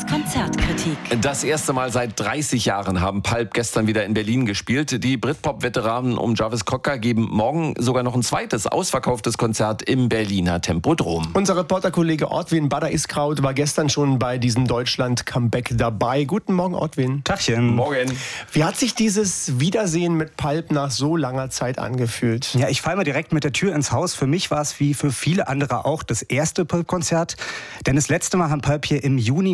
Konzertkritik. Das erste Mal seit 30 Jahren haben Pulp gestern wieder in Berlin gespielt. Die Britpop-Veteranen um Jarvis Cocker geben morgen sogar noch ein zweites ausverkauftes Konzert im Berliner Tempodrom. Unser Reporterkollege Ortwin Bader-Iskraut war gestern schon bei diesem Deutschland-Comeback dabei. Guten Morgen, Ortwin. Tagchen. Morgen. Wie hat sich dieses Wiedersehen mit Pulp nach so langer Zeit angefühlt? Ja, ich falle mal direkt mit der Tür ins Haus. Für mich war es wie für viele andere auch das erste Pulp-Konzert. Denn das letzte Mal haben Pulp hier im Juni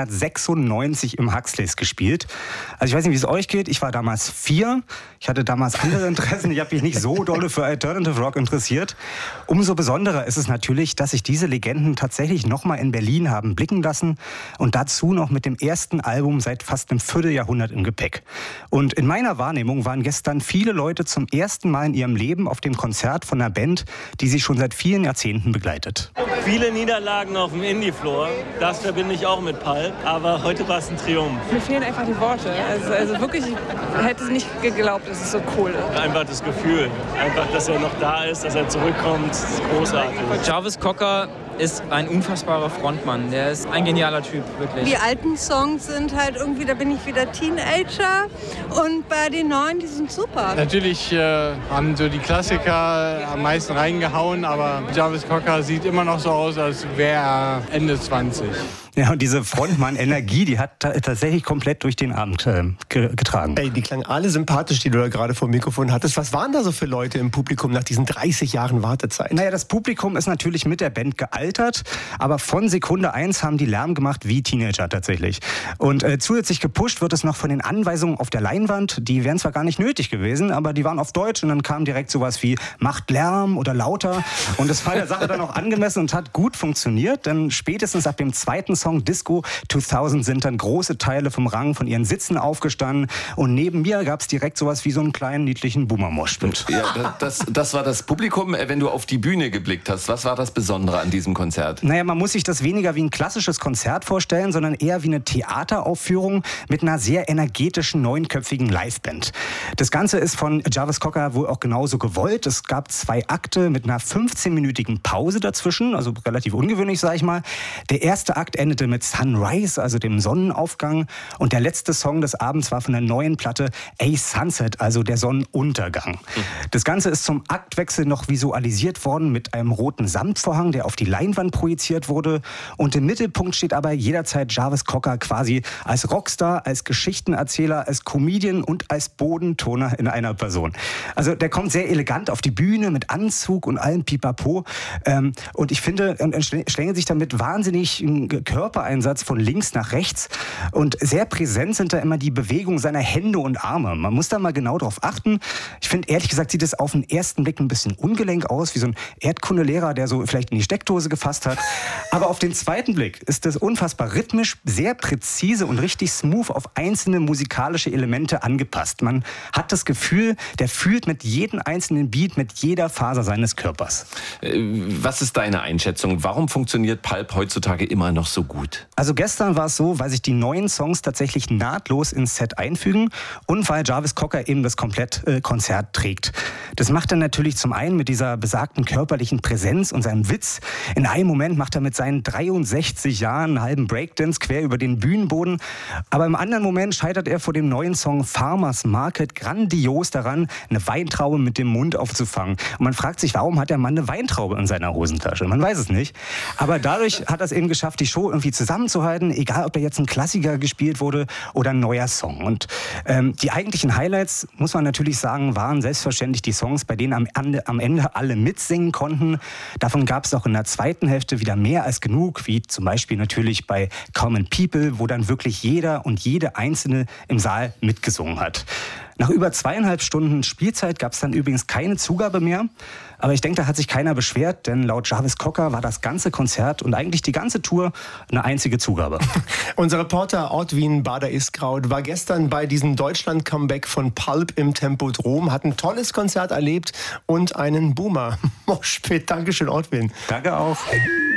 1996 im Huxleys gespielt. Also ich weiß nicht, wie es euch geht. Ich war damals 4. Ich hatte damals andere Interessen. Ich habe mich nicht so dolle für Alternative Rock interessiert. Umso besonderer ist es natürlich, dass sich diese Legenden tatsächlich nochmal in Berlin haben blicken lassen. Und dazu noch mit dem ersten Album seit fast einem Vierteljahrhundert im Gepäck. Und in meiner Wahrnehmung waren gestern viele Leute zum ersten Mal in ihrem Leben auf dem Konzert von einer Band, die sie schon seit vielen Jahrzehnten begleitet. Viele Niederlagen auf dem Indie-Floor, das verbinde ich auch mit Pulp, aber heute war es ein Triumph. Mir fehlen einfach die Worte. Also wirklich, ich hätte es nicht geglaubt, dass es so cool ist. Einfach das Gefühl, einfach, dass er noch da ist, dass er zurückkommt, ist großartig. Jarvis Cocker ist ein unfassbarer Frontmann. Der ist ein genialer Typ, wirklich. Die alten Songs sind halt irgendwie, da bin ich wieder Teenager. Und bei den neuen, die sind super. Natürlich haben so die Klassiker am meisten reingehauen, aber Jarvis Cocker sieht immer noch so aus, als wäre er Ende 20. Ja, und diese Frontmann-Energie, die hat tatsächlich komplett durch den Abend getragen. Ey, die klangen alle sympathisch, die du da gerade vor dem Mikrofon hattest. Was waren da so für Leute im Publikum nach diesen 30 Jahren Wartezeit? Naja, das Publikum ist natürlich mit der Band gealtert, aber von Sekunde 1 haben die Lärm gemacht wie Teenager tatsächlich. Und zusätzlich gepusht wird es noch von den Anweisungen auf der Leinwand. Die wären zwar gar nicht nötig gewesen, aber die waren auf Deutsch und dann kam direkt sowas wie macht Lärm oder lauter. Und das war der Sache dann auch angemessen und hat gut funktioniert, denn spätestens ab dem zweiten Song Disco 2000 sind dann große Teile vom Rang von ihren Sitzen aufgestanden und neben mir gab es direkt sowas wie so einen kleinen niedlichen Boomer-Moshpit. Ja, das war das Publikum, wenn du auf die Bühne geblickt hast. Was war das Besondere an diesem Konzert? Naja, man muss sich das weniger wie ein klassisches Konzert vorstellen, sondern eher wie eine Theateraufführung mit einer sehr energetischen, neunköpfigen Liveband. Das Ganze ist von Jarvis Cocker wohl auch genauso gewollt. Es gab 2 Akte mit einer 15-minütigen Pause dazwischen, also relativ ungewöhnlich, sag ich mal. Der erste Akt endete mit Sunrise, also dem Sonnenaufgang. Und der letzte Song des Abends war von der neuen Platte A Sunset, also der Sonnenuntergang. Das Ganze ist zum Aktwechsel noch visualisiert worden mit einem roten Samtvorhang, der auf die Leinwand projiziert wurde. Und im Mittelpunkt steht aber jederzeit Jarvis Cocker quasi als Rockstar, als Geschichtenerzähler, als Comedian und als Bodentoner in einer Person. Also der kommt sehr elegant auf die Bühne mit Anzug und allem Pipapo. Und ich finde, er schlängelt sich damit wahnsinnig Körpereinsatz von links nach rechts und sehr präsent sind da immer die Bewegungen seiner Hände und Arme. Man muss da mal genau drauf achten. Ich finde, ehrlich gesagt, sieht es auf den ersten Blick ein bisschen ungelenk aus, wie so ein Erdkundelehrer, der so vielleicht in die Steckdose gefasst hat. Aber auf den zweiten Blick ist das unfassbar rhythmisch, sehr präzise und richtig smooth auf einzelne musikalische Elemente angepasst. Man hat das Gefühl, der fühlt mit jedem einzelnen Beat, mit jeder Faser seines Körpers. Was ist deine Einschätzung? Warum funktioniert Pulp heutzutage immer noch so gut? Also gestern war es so, weil sich die neuen Songs tatsächlich nahtlos ins Set einfügen und weil Jarvis Cocker eben das Konzert trägt. Das macht er natürlich zum einen mit dieser besagten körperlichen Präsenz und seinem Witz. In einem Moment macht er mit seinen 63 Jahren einen halben Breakdance quer über den Bühnenboden. Aber im anderen Moment scheitert er vor dem neuen Song Farmers Market grandios daran, eine Weintraube mit dem Mund aufzufangen. Und man fragt sich, warum hat der Mann eine Weintraube in seiner Hosentasche? Man weiß es nicht. Aber dadurch hat er es eben geschafft, die Show irgendwie zusammenzuhalten, egal ob da jetzt ein Klassiker gespielt wurde oder ein neuer Song. Und die eigentlichen Highlights, muss man natürlich sagen, waren selbstverständlich die Songs, bei denen am Ende alle mitsingen konnten. Davon gab es auch in der zweiten Hälfte wieder mehr als genug, wie zum Beispiel natürlich bei Common People, wo dann wirklich jeder und jede Einzelne im Saal mitgesungen hat. Nach über 2,5 Stunden Spielzeit gab es dann übrigens keine Zugabe mehr. Aber ich denke, da hat sich keiner beschwert, denn laut Jarvis Cocker war das ganze Konzert und eigentlich die ganze Tour eine einzige Zugabe. Unser Reporter Ortwin Bader-Iskraut war gestern bei diesem Deutschland-Comeback von Pulp im Tempodrom, hat ein tolles Konzert erlebt und einen Boomer-Moshpit. Dankeschön, Ortwin. Danke auch.